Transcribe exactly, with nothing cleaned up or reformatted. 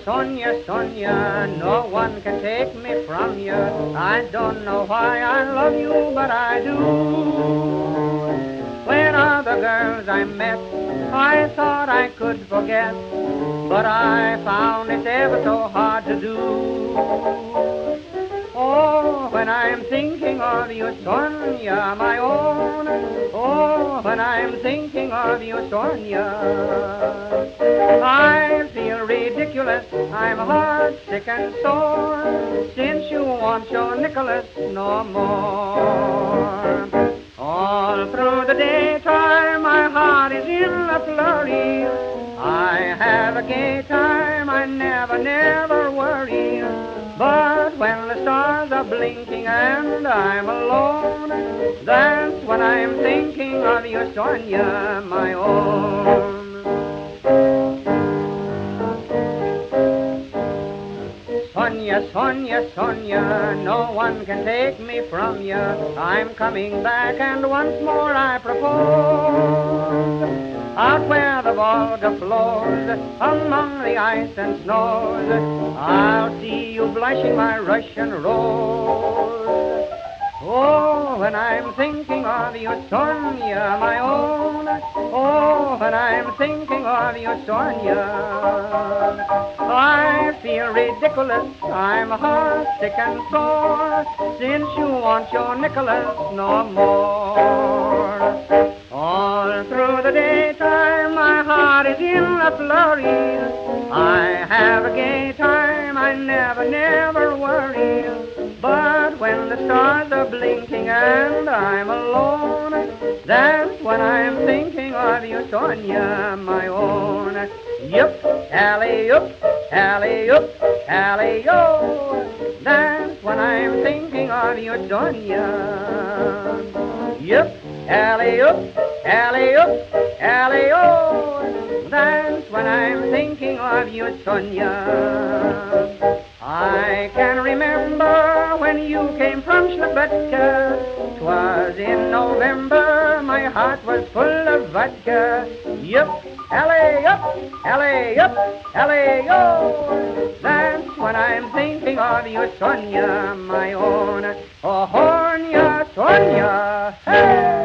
Sonia, Sonia, no one can take me from you. I don't know why I love you, but I do. When other girls I met, I thought I could forget, but I found it ever so hard to do. Oh, when I'm thinking of you, Sonia, my own. Oh, when I'm thinking of you, Sonia, I feel ridiculous. I'm heartsick and sore since you want your Nicholas no more. All through the daytime, my heart is in a flurry. I have a gay time, I never, never worry. But when the stars are blinking and I'm alone, that's when I'm thinking of you, Sonia, my own. Sonia, Sonia, Sonia, no one can take me from you. I'm coming back and once more I propose. Out where the Volga flows, among the ice and snows, I'll see you blushing my Russian rose. Oh, when I'm thinking of you, Sonia, my own. Oh, when I'm thinking of you, Sonia, I feel ridiculous. I'm heartsick and sore since you want your Nicholas no more. All through the daytime, my heart is in a flurry. I have a gay time, I never, never worry. But when the stars are blinking and I'm alone, that's when I'm thinking of you, Sonia, my own. Yup, alley-yup, alley-yup, alley-yo. That's when I'm thinking of you, Sonia. Yup, alley-yup, alley-yup, alley-yo. That's when I'm thinking of you, Sonia. I can remember when you came from Slobodka. 'Twas in November, my heart was full of vodka. Yup, alley-yup, alley-yup, alley-yo. That's when I'm thinking of you, Sonia, my own. Oh, Sonia, Sonia, hey!